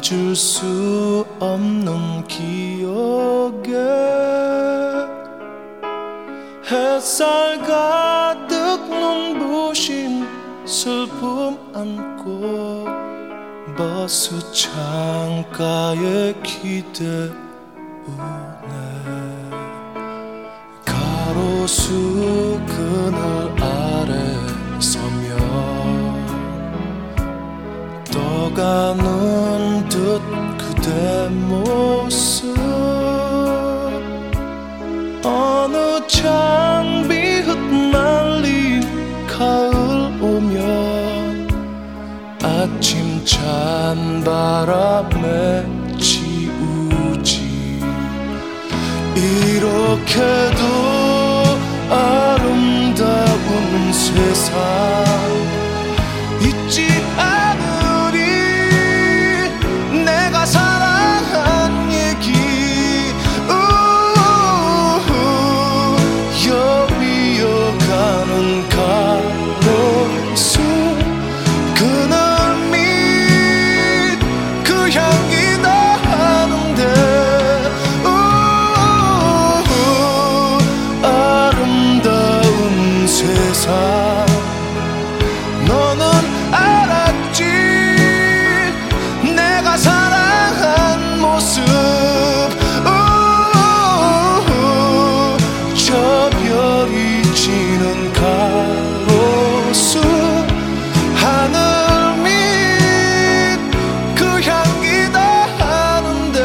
잊을 수 없는 기억에 햇살 가득 눈부신 슬픔 안고 버스 창가에 기대우네. 가로수 그늘 아래 서며 떠가는 듯 그대 모습. 어느 장비 흩날린 가을 오면 아침 찬바람에 지우지. 이렇게도 아름다운 세상 잊지 않으리. 내가 사랑한 얘기 여위어가는 가로수 그늘 밑 그 향기 나는데 아름다운 세상 너는 알았지. 내가 사랑한 모습 저 별이 지는 가로수 하늘 밑 그 향기 나는데.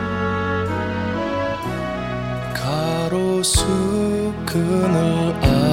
가로수 그늘